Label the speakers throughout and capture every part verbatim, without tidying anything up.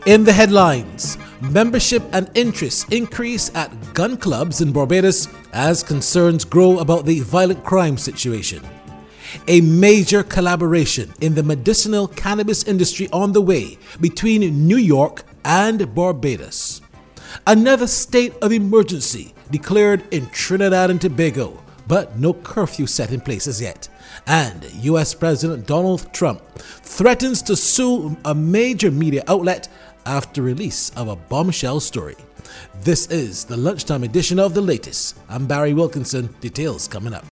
Speaker 1: In the headlines, membership and interest increase at gun clubs in Barbados as concerns grow about the violent crime situation. A major collaboration in the medicinal cannabis industry on the way between New York and Barbados. Another state of emergency declared in Trinidad and Tobago, but no curfew set in place as yet. And U S President Donald Trump threatens to sue a major media outlet after release of a bombshell story. This is the lunchtime edition of The Latest. I'm Barry Wilkinson. Details coming up.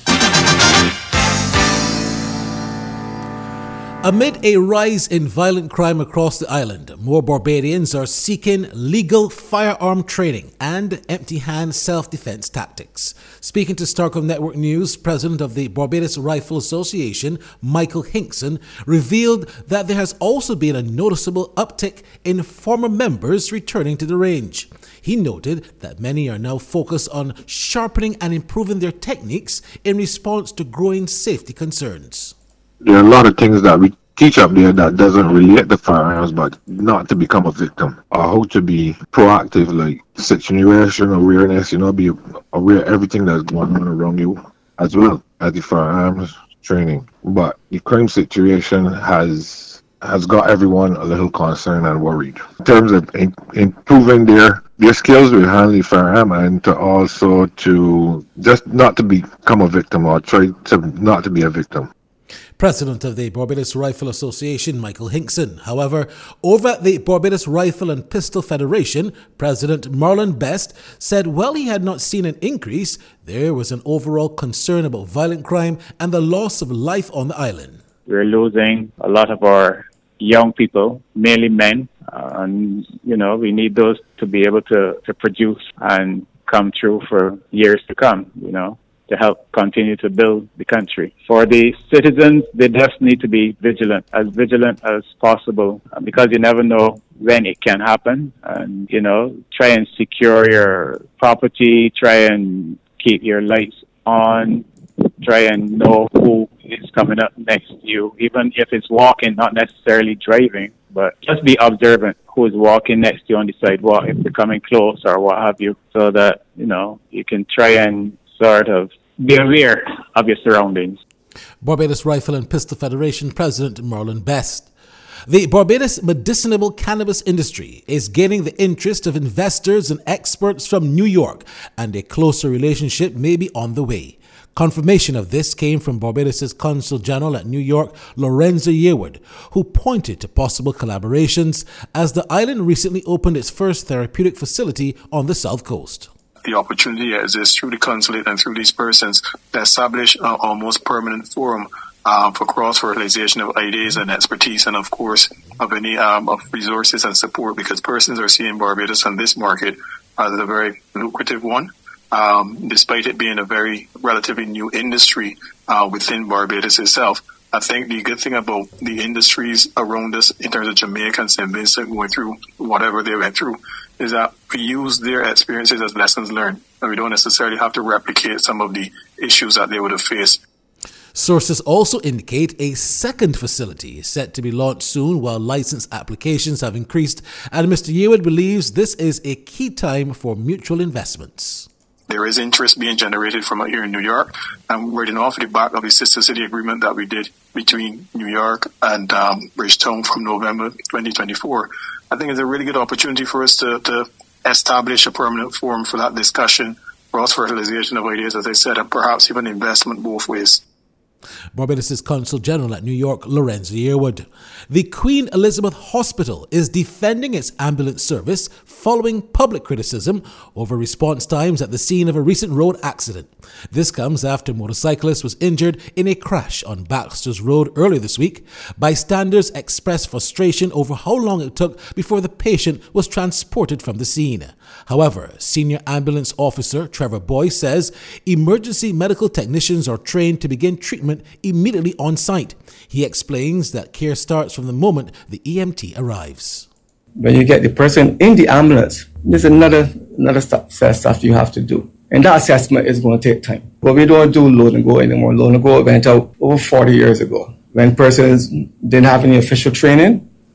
Speaker 1: Amid a rise in violent crime across the island, more Barbadians are seeking legal firearm training and empty-hand self-defense tactics. Speaking to Starcom Network News, President of the Barbados Rifle Association, Michael Hinkson, revealed that there has also been a noticeable uptick in former members returning to the range. He noted that many are now focused on sharpening and improving their techniques in response to growing safety concerns.
Speaker 2: There are a lot of things that we teach up there that doesn't relate to firearms, but not to become a victim. Or how to be proactive, like situation awareness, you know, be aware of everything that's going on around you, as well as the firearms training. But the crime situation has has got everyone a little concerned and worried. In terms of in, improving their their skills with handling firearm, and to also to just not to become a victim or try to not to be a victim.
Speaker 1: President of the Barbados Rifle Association, Michael Hinkson. However, over at the Barbados Rifle and Pistol Federation, President Marlon Best said while he had not seen an increase, there was an overall concern about violent crime and the loss of life on the island.
Speaker 3: We're losing a lot of our young people, mainly men, uh, and, you know, we need those to be able to, to produce and come through for years to come, you know, to help continue to build the country. For the citizens, they just need to be vigilant, as vigilant as possible, because you never know when it can happen. And, you know, try and secure your property, try and keep your lights on, try and know who is coming up next to you, even if it's walking, not necessarily driving, but just be observant who's walking next to you on the sidewalk, if they're coming close or what have you, so that, you know, you can try and sort of be aware of your surroundings.
Speaker 1: Barbados Rifle and Pistol Federation President Marlon Best. The Barbados medicinal cannabis industry is gaining the interest of investors and experts from New York, and a closer relationship may be on the way. Confirmation of this came from Barbados' Consul General at New York, Lorenzo Yearwood, who pointed to possible collaborations as the island recently opened its first therapeutic facility on the south coast.
Speaker 4: The opportunity exists through the consulate and through these persons to establish an almost permanent forum uh, for cross-fertilization of ideas and expertise, and of course of any um, of resources and support, because persons are seeing Barbados and this market as a very lucrative one, um, despite it being a very relatively new industry uh, within Barbados itself. I think the good thing about the industries around us in terms of Jamaica and Saint Vincent going through whatever they went through is that we use their experiences as lessons learned, and we don't necessarily have to replicate some of the issues that they would have faced.
Speaker 1: Sources also indicate a second facility is set to be launched soon while license applications have increased, and Mister Yearwood believes this is a key time for mutual investments.
Speaker 4: There is interest being generated from out here in New York, and we're off the back of the sister city agreement that we did between New York and um, Bridgetown from November twenty twenty-four. I think it's a really good opportunity for us to, to establish a permanent forum for that discussion, cross-fertilization of ideas, as I said, and perhaps even investment both ways.
Speaker 1: Barbados' Consul General at New York, Lorenzo Yearwood. The Queen Elizabeth Hospital is defending its ambulance service following public criticism over response times at the scene of a recent road accident. This comes after a motorcyclist was injured in a crash on Baxter's Road earlier this week. Bystanders expressed frustration over how long it took before the patient was transported from the scene. However, Senior Ambulance Officer Trevor Boyce says emergency medical technicians are trained to begin treatment immediately on site. He explains that care starts from the moment the E M T arrives.
Speaker 5: When you get the person in the ambulance, there's another another stuff, set of stuff you have to do. And that assessment is going to take time. But we don't do load and go anymore. Load and go went out over forty years ago when persons didn't have any official training.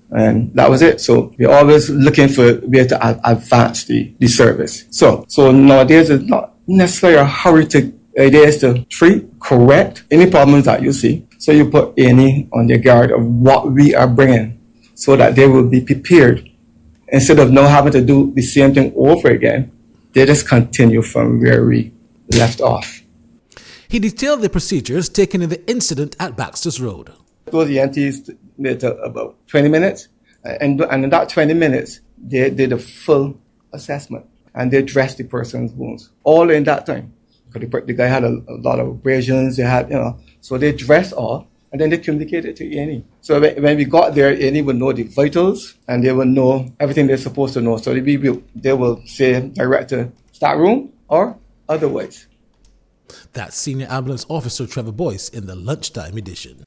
Speaker 5: And that was it. So we're always looking for where to ad- advance the, the service. So, so nowadays it's not necessarily a hurry to, the idea is to treat, correct any problems that you see. So you put any on the guard of what we are bringing so that they will be prepared. Instead of now having to do the same thing over again, they just continue from where we left off.
Speaker 1: He detailed the procedures taken in the incident at Baxter's Road.
Speaker 5: Those E M Ts did about twenty minutes, and, and in that twenty minutes, they did a full assessment, and they dressed the person's wounds, all in that time. Because the, the guy had a, a lot of abrasions, they had, you know, so they dressed all, and then they communicated to E and E. So when, when we got there, E and E would know the vitals, and they would know everything they're supposed to know. So they, be, they will say direct to start room or otherwise.
Speaker 1: That's Senior Ambulance Officer Trevor Boyce in the lunchtime edition.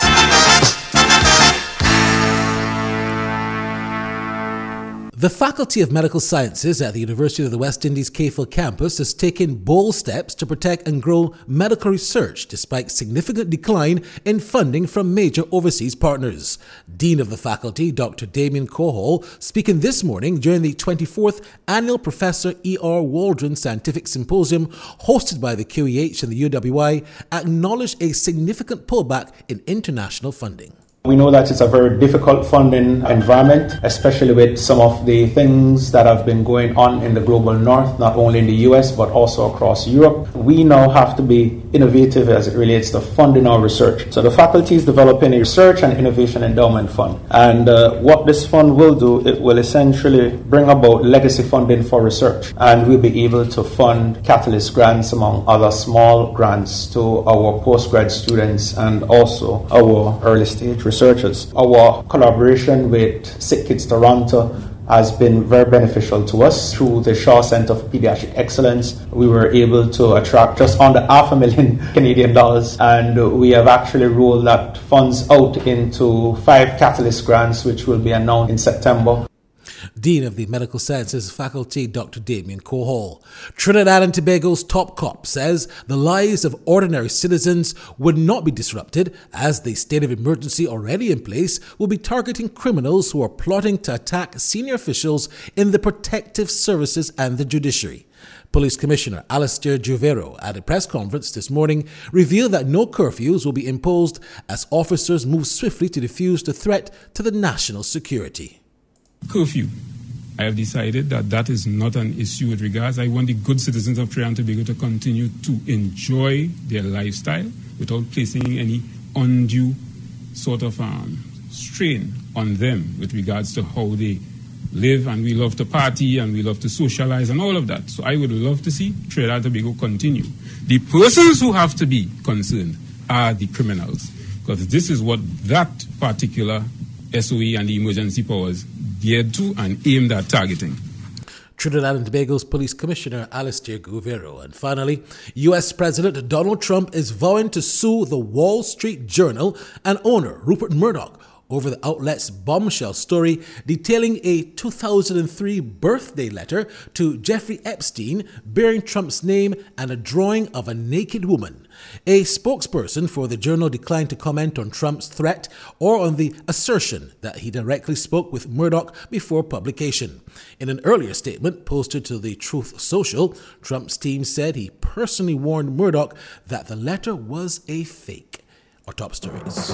Speaker 1: The Faculty of Medical Sciences at the University of the West Indies K F I L campus has taken bold steps to protect and grow medical research despite significant decline in funding from major overseas partners. Dean of the faculty, Doctor Damien Cohol, speaking this morning during the twenty-fourth Annual Professor E R Waldron Scientific Symposium hosted by the Q E H and the U W I, acknowledged a significant pullback in international funding.
Speaker 6: We know that it's a very difficult funding environment, especially with some of the things that have been going on in the global north, not only in the U S, but also across Europe. We now have to be innovative as it relates to funding our research. So the faculty is developing a research and innovation endowment fund. And uh, what this fund will do, it will essentially bring about legacy funding for research. And we'll be able to fund catalyst grants, among other small grants, to our postgrad students and also our early stage researchers. Our collaboration with Sick Kids Toronto has been very beneficial to us. Through the Shaw Centre for Pediatric Excellence, we were able to attract just under half a million Canadian dollars, and we have actually rolled that funds out into five catalyst grants, which will be announced in September.
Speaker 1: Dean of the Medical Sciences Faculty, Doctor Damien Cohol. Trinidad and Tobago's top cop says the lives of ordinary citizens would not be disrupted as the state of emergency already in place will be targeting criminals who are plotting to attack senior officials in the protective services and the judiciary. Police Commissioner Alastair Juvero at a press conference this morning revealed that no curfews will be imposed as officers move swiftly to defuse the threat to the national security.
Speaker 7: Curfew. I have decided that that is not an issue with regards. I want the good citizens of Trinidad and Tobago to continue to enjoy their lifestyle without placing any undue sort of um, strain on them with regards to how they live. And we love to party and we love to socialize and all of that. So I would love to see Trinidad and Tobago continue. The persons who have to be concerned are the criminals, because this is what that particular S O E and the emergency powers geared to and aimed at targeting.
Speaker 1: Trinidad and Tobago's Police Commissioner Alastair Juvero. And finally, U S President Donald Trump is vowing to sue the Wall Street Journal and owner Rupert Murdoch over the outlet's bombshell story detailing a two thousand three birthday letter to Jeffrey Epstein bearing Trump's name and a drawing of a naked woman. A spokesperson for the journal declined to comment on Trump's threat or on the assertion that he directly spoke with Murdoch before publication. In an earlier statement posted to the Truth Social, Trump's team said he personally warned Murdoch that the letter was a fake. Our top stories.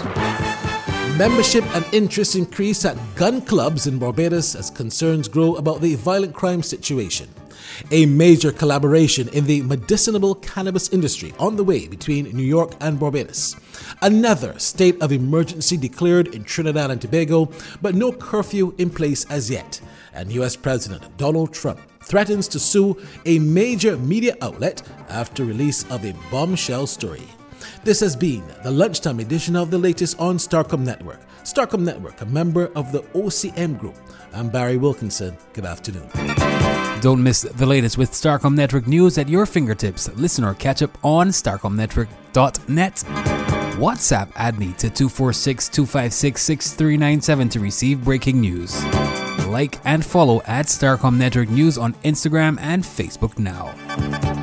Speaker 1: Membership and interest increase at gun clubs in Barbados as concerns grow about the violent crime situation. A major collaboration in the medicinal cannabis industry on the way between New York and Barbados. Another state of emergency declared in Trinidad and Tobago, but no curfew in place as yet. And U S President Donald Trump threatens to sue a major media outlet after release of a bombshell story. This has been the lunchtime edition of the latest on Starcom Network. Starcom Network, a member of the O C M Group. I'm Barry Wilkinson. Good afternoon.
Speaker 8: Don't miss the latest with Starcom Network news at your fingertips. Listen or catch up on starcom network dot net. WhatsApp add me to two four six, two five six, six three nine seven to receive breaking news. Like and follow at Starcom Network News on Instagram and Facebook now.